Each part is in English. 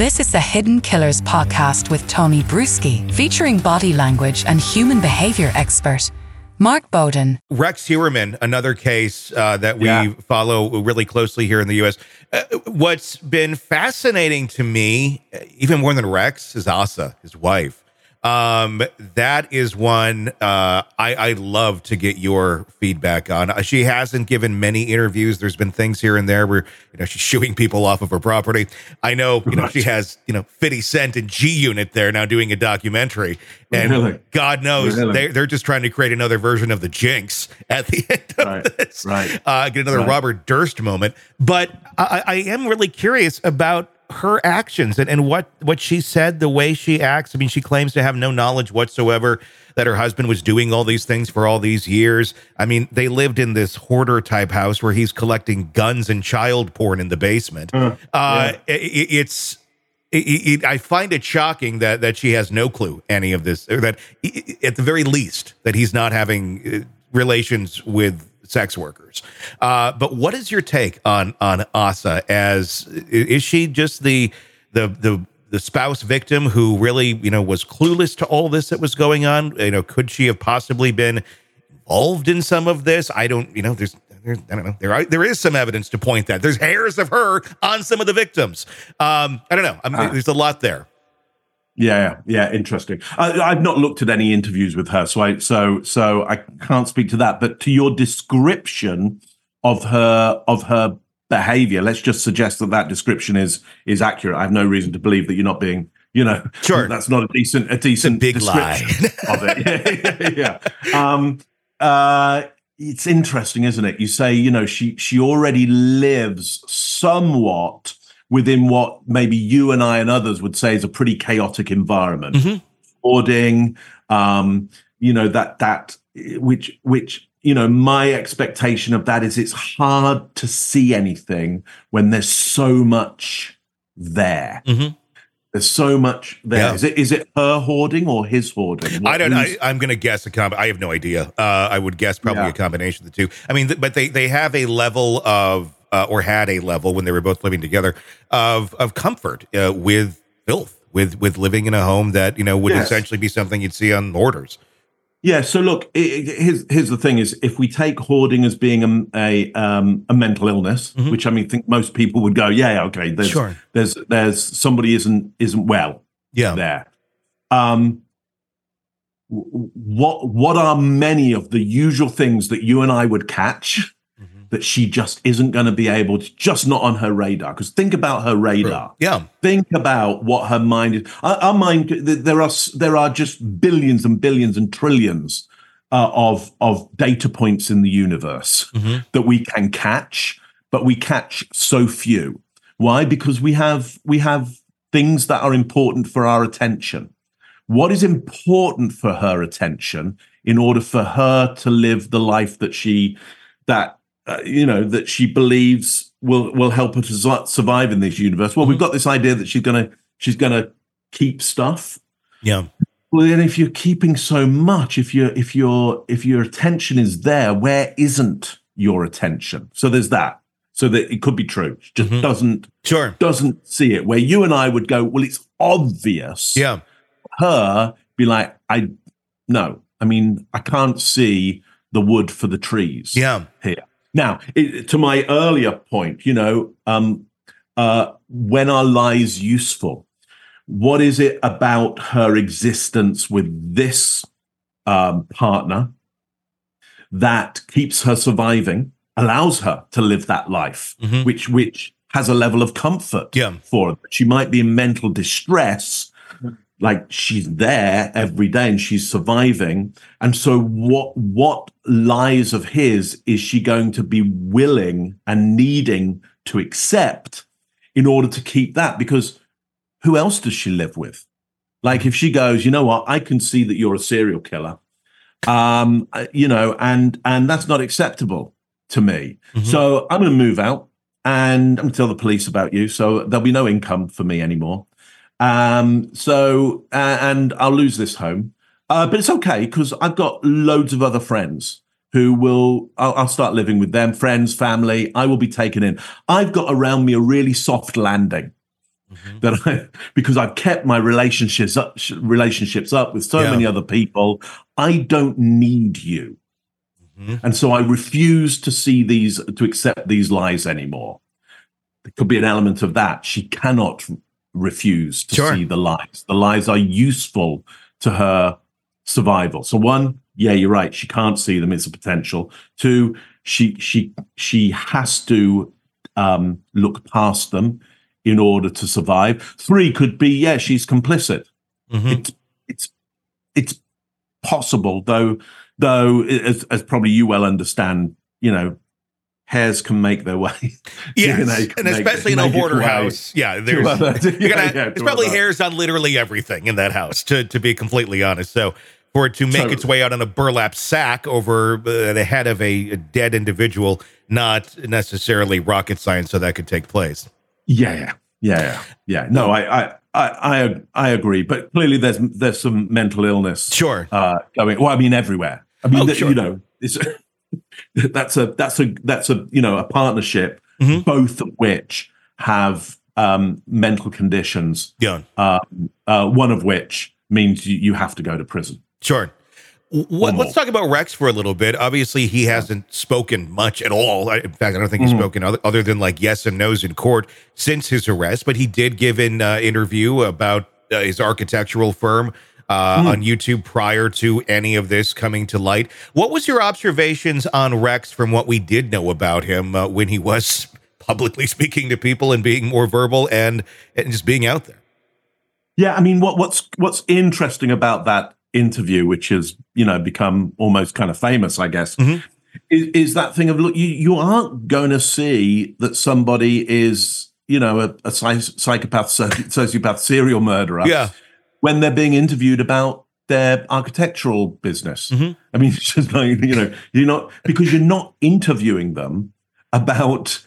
This is the Hidden Killers podcast with Tony Bruschi, featuring body language and human behavior expert Mark Bowden. Rex Heuermann, another case that we follow really closely here in the U.S. What's been fascinating to me, even more than Rex, is Asa, his wife. That is one I'd love to get your feedback on. She hasn't given many interviews. There's been things here and there where, she's shooing people off of her property. I know, she has, 50 Cent and G-Unit there now doing a documentary. And God knows they're just trying to create another version of the Jinx at the end of this. Get another Robert Durst moment. But I am really curious about her actions and what she said, the way she acts. I mean, she claims to have no knowledge whatsoever that her husband was doing all these things for all these years. I mean, they lived in this hoarder type house where he's collecting guns and child porn in the basement. I find it shocking that she has no clue any of this, or that at the very least that he's not having relations with sex workers. But what is your take on Asa? Is she just the spouse victim who really, was clueless to all this that was going on? Could she have possibly been involved in some of this? I don't know. There is some evidence to point that there's hairs of her on some of the victims. I don't know. There's a lot there. Yeah. Interesting. I've not looked at any interviews with her, so I can't speak to that. But to your description of her behavior, let's just suggest that description is accurate. I have no reason to believe that you're not being, sure, that's not a decent big description lie of it. It's interesting, isn't it? You say, she already lives somewhat within what maybe you and I and others would say is a pretty chaotic environment. Hoarding, which my expectation of that is it's hard to see anything when there's so much there. There's so much there. Yeah. Is it her hoarding or his hoarding? I don't know. I'm going to guess I have no idea. I would guess probably a combination of the two. I mean, but they have a level of, or had a level when they were both living together of comfort with filth, with living in a home that, would essentially be something you'd see on Hoarders. Yeah. So look, here's the thing: is if we take hoarding as being a mental illness, which I think most people would go, okay, there's somebody isn't well, there. What are many of the usual things that you and I would catch that she just isn't going to be able to, just not on her radar? Because think about her radar. Yeah. Think about what her mind is. Our mind, there are just billions and billions and trillions of data points in the universe that we can catch, but we catch so few. Why? Because we have things that are important for our attention. What is important for her attention in order for her to live the life that she believes will help her to survive in this universe? Well, we've got this idea that she's gonna keep stuff. Yeah. Well, then if you're keeping so much, if your attention is there, where isn't your attention? So there's that. So that it could be true. She just doesn't see it. Where you and I would go, well, it's obvious. Yeah. Her be like, I can't see the wood for the trees. Yeah. Here. Now, to my earlier point, when are lies useful? What is it about her existence with this partner that keeps her surviving, allows her to live that life, which has a level of comfort for her? She might be in mental distress, like she's there every day and she's surviving. And so what lies of his is she going to be willing and needing to accept in order to keep that? Because who else does she live with? Like if she goes, you know what, I can see that you're a serial killer, and that's not acceptable to me. So I'm going to move out and I'm going to tell the police about you. So there'll be no income for me anymore. And I'll lose this home. But it's okay because I've got loads of other friends who I'll start living with them, friends, family. I will be taken in. I've got around me a really soft landing. Because I've kept my relationships up with so many other people. I don't need you. And so I refuse to accept these lies anymore. There could be an element of that. She cannot refuse to see the lies. The lies are useful to her survival. So one, yeah, you're right. She can't see them. It's a potential. Two, she has to look past them in order to survive. Three could be, yeah, she's complicit. It's possible, though as probably you well understand, hares can make their way. Yes, and especially in a hoarder house. Yeah, there's probably hairs on literally everything in that house, to be completely honest. So for it to make its way out on a burlap sack over the head of a dead individual, not necessarily rocket science, so that could take place. Yeah. No, I agree, but clearly there's some mental illness. Sure. Going. Well, I mean, everywhere. I mean, it's that's a partnership, both of which have mental conditions. Yeah. One of which means you have to go to prison. Sure. Let's talk about Rex for a little bit. Obviously, he hasn't spoken much at all. In fact, I don't think he's spoken other than like yes and no's in court since his arrest. But he did give an interview about his architectural firm on YouTube prior to any of this coming to light. What was your observations on Rex from what we did know about him when he was publicly speaking to people and being more verbal and just being out there? Yeah, I mean, what's interesting about that interview, which has become almost kind of famous, I guess, is that thing of, look, you aren't going to see that somebody is a psychopath, sociopath, serial murderer when they're being interviewed about their architectural business. I mean, it's just like, you're not interviewing them about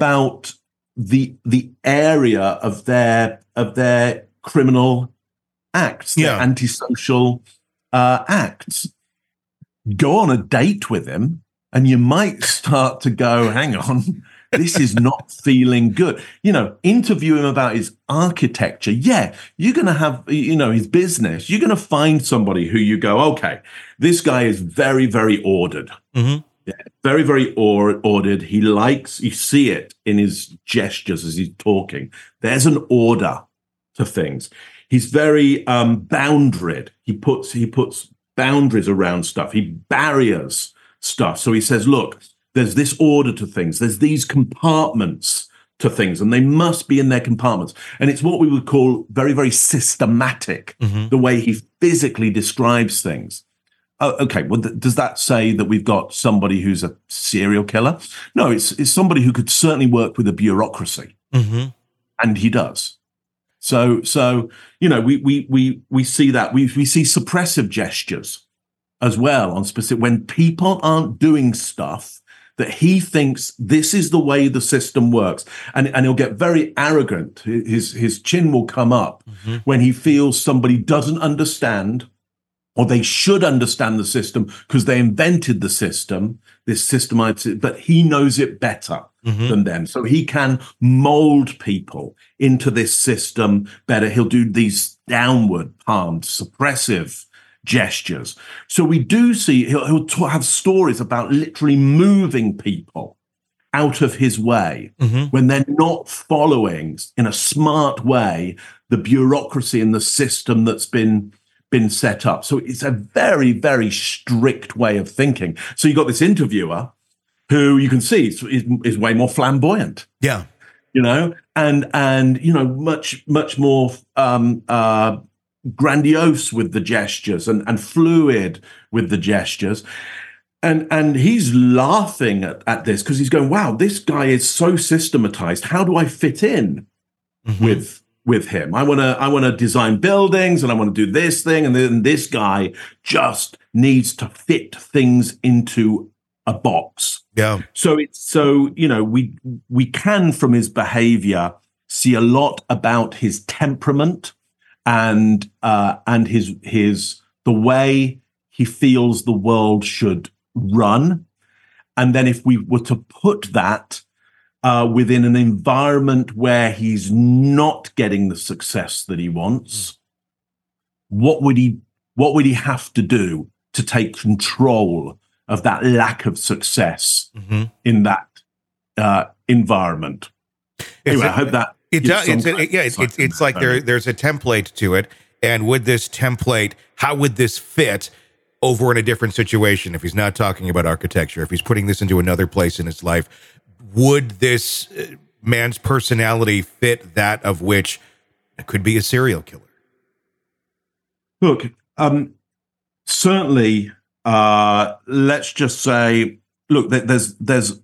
the area of their criminal acts, their antisocial acts. Go on a date with him and you might start to go, hang on, this is not feeling good. Interview him about his architecture. Yeah, you're going to have, his business. You're going to find somebody who you go, okay, this guy is very, very ordered. Yeah, very, very ordered. You see it in his gestures as he's talking. There's an order to things. He's very boundaried. He puts boundaries around stuff. He barriers stuff. So he says, look, there's this order to things. There's these compartments to things, and they must be in their compartments. And it's what we would call very, very systematic, the way he physically describes things. Okay, well, does that say that we've got somebody who's a serial killer? No, it's somebody who could certainly work with a bureaucracy, and he does. So we see that we see suppressive gestures as well on specific when people aren't doing stuff that he thinks this is the way the system works, and he'll get very arrogant. His chin will come up when he feels somebody doesn't understand, or they should understand the system because they invented the system, this system, but he knows it better than them. So he can mold people into this system better. He'll do these downward palmed, suppressive gestures. So we do see he'll have stories about literally moving people out of his way when they're not following in a smart way the bureaucracy and the system that's been set up. So it's a very, very strict way of thinking. So you've got this interviewer who you can see is way more flamboyant. Yeah. And much more grandiose with the gestures and fluid with the gestures. And he's laughing at this because he's going, wow, this guy is so systematized. How do I fit in with him? I want to design buildings and I want to do this thing. And then this guy just needs to fit things into a box. Yeah. So we can, from his behavior, see a lot about his temperament and the way he feels the world should run. And then if we were to put that within an environment where he's not getting the success that he wants, what would he have to do to take control of that lack of success in that environment? Anyway, I hope that it does. It's like there's a template to it, and with this template, how would this fit over in a different situation? If he's not talking about architecture, if he's putting this into another place in his life, would this man's personality fit that of which could be a serial killer? Look, certainly, let's just say, look, there's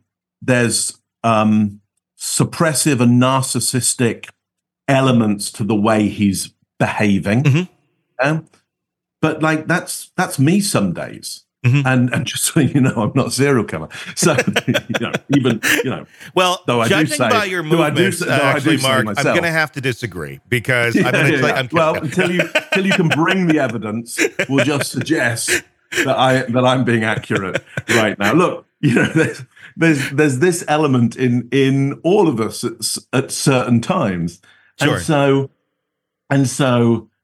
suppressive and narcissistic elements to the way he's behaving. But like that's me some days. And just so you know, I'm not a serial killer. So well, judging by your movements, actually, Mark, I'm going to have to disagree because I'm going to tell you. Well, until you can bring the evidence, we'll just suggest that I'm being accurate right now. Look, there's this element in all of us at certain times, sure. So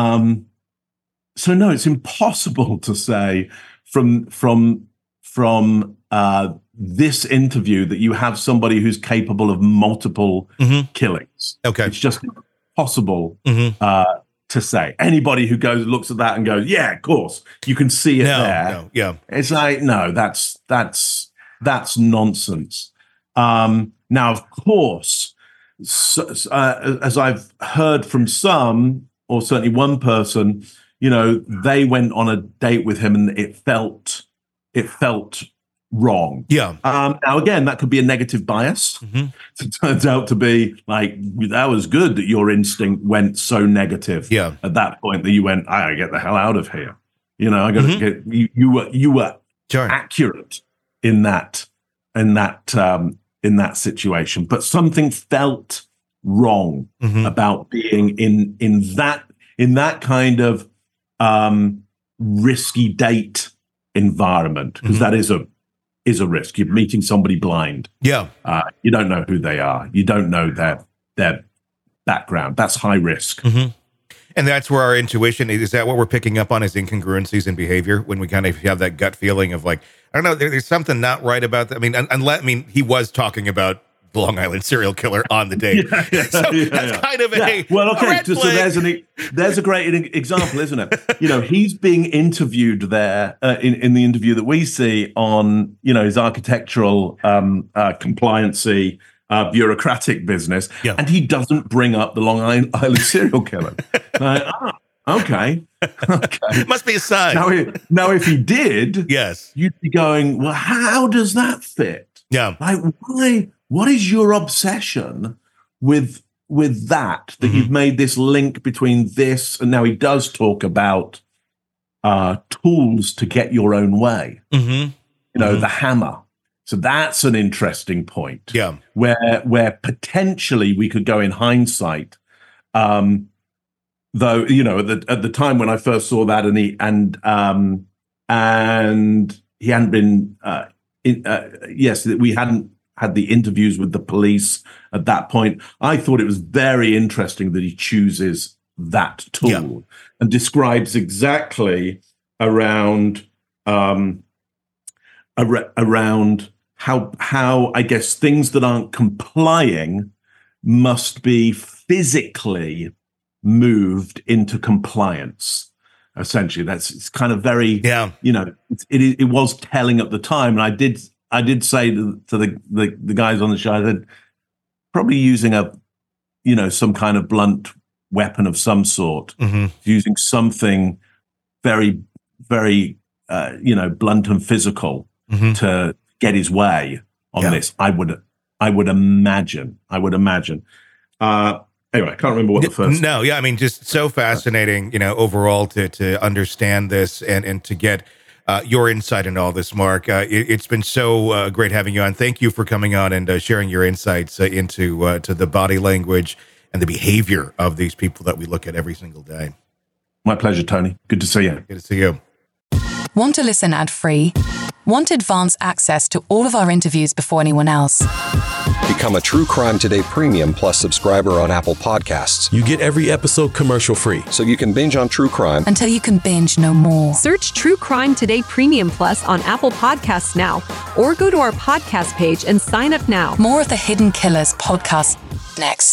no, it's impossible to say from this interview that you have somebody who's capable of multiple killings. Okay, it's just impossible to say. Anybody who looks at that and goes, "Yeah, of course, you can see it there." Yeah, it's like no, that's nonsense. Now, of course, as I've heard from some, or certainly one person, they went on a date with him and it felt wrong. Yeah. Now, again, that could be a negative bias. It turns out to be like, that was good that your instinct went so negative at that point that you went, I gotta get the hell out of here. I gotta get, you were sure. accurate in that situation, but something felt wrong about being in that kind of risky date environment, because that is a risk. You're meeting somebody blind. Yeah. You don't know who they are. You don't know their background. That's high risk. And that's where our intuition is that what we're picking up on is incongruencies in behavior, when we kind of have that gut feeling of like, I don't know, there's something not right about that. I mean, he was talking about the Long Island serial killer on the date. That's kind of a well, okay. red flag. So there's a great example, isn't it? He's being interviewed there in the interview that we see on his architectural compliancy bureaucratic business, and he doesn't bring up the Long Island serial killer. Okay. Must be a sign. Now, if he did, yes, you'd be going, well, how does that fit? Yeah. Like, why? What is your obsession with that you've made this link between this, and now he does talk about tools to get your own way. The hammer. So that's an interesting point. Yeah. Where potentially we could go in hindsight. Though, at the time when I first saw that, and he hadn't been, we hadn't had the interviews with the police at that point. I thought it was very interesting that he chooses that tool and describes exactly around how I guess things that aren't complying must be physically moved into compliance. Essentially, it's kind of very it was telling at the time, and I did say to the guys on the show that probably using some kind of blunt weapon of some sort, using something very, very blunt and physical to get his way on this. I would imagine. Anyway, I can't remember what the first. No, yeah, I mean, just so fascinating, overall to understand this and to get your insight into all this, Mark. It's been so great having you on. Thank you for coming on and sharing your insights into to the body language and the behavior of these people that we look at every single day. My pleasure, Tony. Good to see you. Good to see you. Want to listen ad-free? Want advanced access to all of our interviews before anyone else? Become a True Crime Today Premium Plus subscriber on Apple Podcasts. You get every episode commercial-free. So you can binge on true crime until you can binge no more. Search True Crime Today Premium Plus on Apple Podcasts now, or go to our podcast page and sign up now. More of the Hidden Killers podcast next.